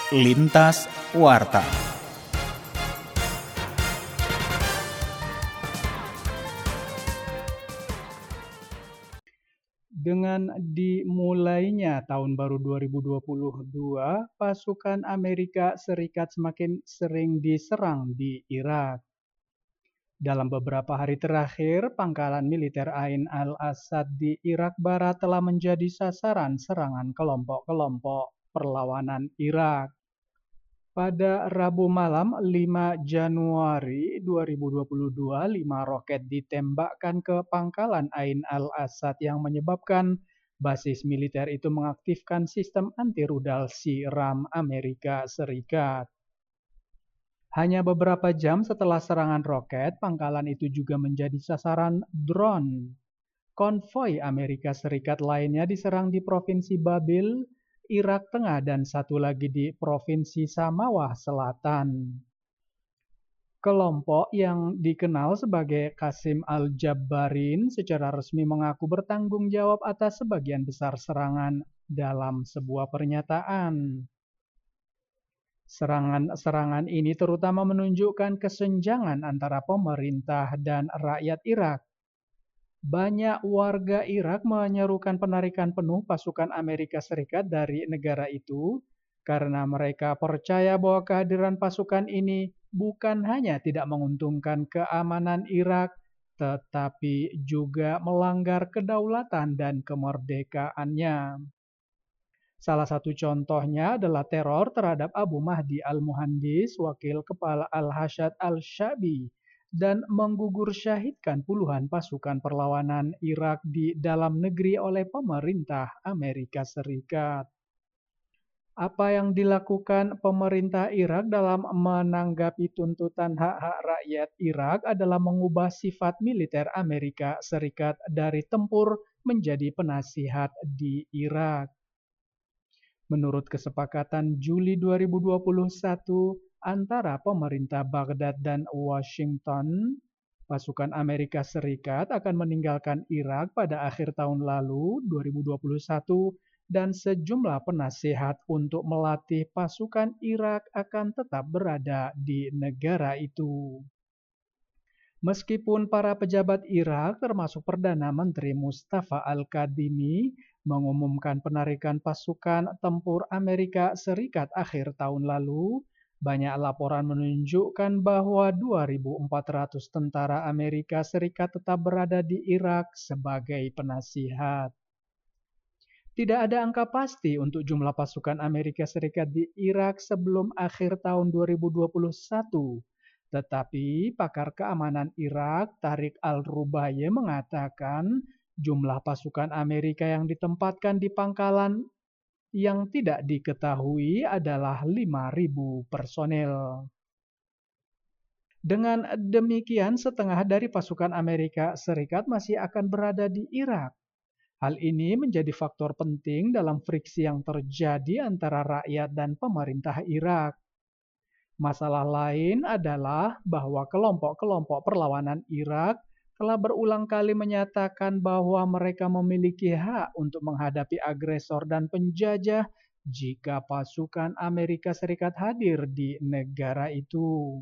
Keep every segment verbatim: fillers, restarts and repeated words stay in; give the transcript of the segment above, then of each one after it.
Lintas Warta. Dengan dimulainya tahun baru dua ribu dua puluh dua, pasukan Amerika Serikat semakin sering diserang di Irak. Dalam beberapa hari terakhir, pangkalan militer Ain al-Assad di Irak Barat telah menjadi sasaran serangan kelompok-kelompok perlawanan Irak. Pada Rabu malam lima Januari dua ribu dua puluh dua, lima roket ditembakkan ke pangkalan Ain al-Assad yang menyebabkan basis militer itu mengaktifkan sistem anti-rudal SIRAM Amerika Serikat. Hanya beberapa jam setelah serangan roket, pangkalan itu juga menjadi sasaran drone. Konvoi Amerika Serikat lainnya diserang di Provinsi Babil, Irak Tengah, dan satu lagi di Provinsi Samawah Selatan. Kelompok yang dikenal sebagai Qasim al-Jabbarin secara resmi mengaku bertanggung jawab atas sebagian besar serangan dalam sebuah pernyataan. Serangan-serangan ini terutama menunjukkan kesenjangan antara pemerintah dan rakyat Irak. Banyak warga Irak menyerukan penarikan penuh pasukan Amerika Serikat dari negara itu karena mereka percaya bahwa kehadiran pasukan ini bukan hanya tidak menguntungkan keamanan Irak, tetapi juga melanggar kedaulatan dan kemerdekaannya. Salah satu contohnya adalah teror terhadap Abu Mahdi al-Muhandis, wakil kepala Al-Hashad al-Sha'bi, dan menggugur syahidkan puluhan pasukan perlawanan Irak di dalam negeri oleh pemerintah Amerika Serikat. Apa yang dilakukan pemerintah Irak dalam menanggapi tuntutan hak-hak rakyat Irak adalah mengubah sifat militer Amerika Serikat dari tempur menjadi penasihat di Irak. Menurut kesepakatan Juli dua ribu dua puluh satu antara pemerintah Baghdad dan Washington, pasukan Amerika Serikat akan meninggalkan Irak pada akhir tahun lalu dua ribu dua puluh satu dan sejumlah penasihat untuk melatih pasukan Irak akan tetap berada di negara itu. Meskipun para pejabat Irak termasuk Perdana Menteri Mustafa al-Kadhimi mengumumkan penarikan pasukan tempur Amerika Serikat akhir tahun lalu, banyak laporan menunjukkan bahwa dua ribu empat ratus tentara Amerika Serikat tetap berada di Irak sebagai penasihat. Tidak ada angka pasti untuk jumlah pasukan Amerika Serikat di Irak sebelum akhir tahun dua ribu dua puluh satu. Tetapi pakar keamanan Irak, Tariq al-Rubaiyeh, mengatakan jumlah pasukan Amerika yang ditempatkan di pangkalan yang tidak diketahui adalah lima ribu personel. Dengan demikian, setengah dari pasukan Amerika Serikat masih akan berada di Irak. Hal ini menjadi faktor penting dalam friksi yang terjadi antara rakyat dan pemerintah Irak. Masalah lain adalah bahwa kelompok-kelompok perlawanan Irak telah berulang kali menyatakan bahwa mereka memiliki hak untuk menghadapi agresor dan penjajah jika pasukan Amerika Serikat hadir di negara itu.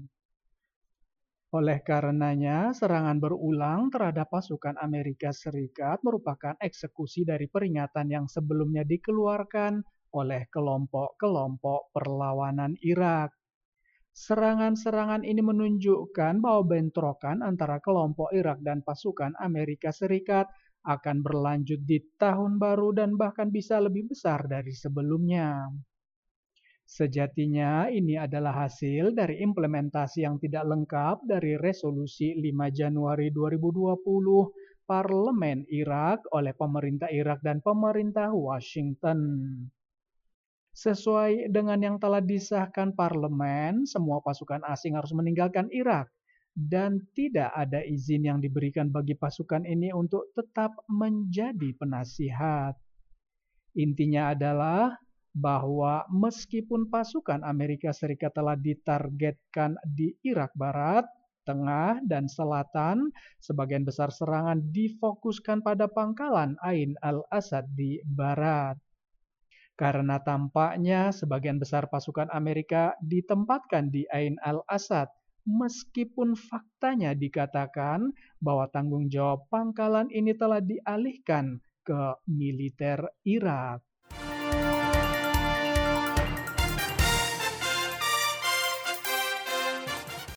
Oleh karenanya, serangan berulang terhadap pasukan Amerika Serikat merupakan eksekusi dari peringatan yang sebelumnya dikeluarkan oleh kelompok-kelompok perlawanan Irak. Serangan-serangan ini menunjukkan bahwa bentrokan antara kelompok Irak dan pasukan Amerika Serikat akan berlanjut di tahun baru dan bahkan bisa lebih besar dari sebelumnya. Sejatinya ini adalah hasil dari implementasi yang tidak lengkap dari resolusi lima Januari dua ribu dua puluh Parlemen Irak oleh pemerintah Irak dan pemerintah Washington. Sesuai dengan yang telah disahkan parlemen, semua pasukan asing harus meninggalkan Irak dan tidak ada izin yang diberikan bagi pasukan ini untuk tetap menjadi penasihat. Intinya adalah bahwa meskipun pasukan Amerika Serikat telah ditargetkan di Irak Barat, Tengah, dan Selatan, sebagian besar serangan difokuskan pada pangkalan Ain al-Assad di Barat. karena tampaknya sebagian besar pasukan Amerika ditempatkan di Ain al-Asad, meskipun faktanya dikatakan bahwa tanggung jawab pangkalan ini telah dialihkan ke militer Irak.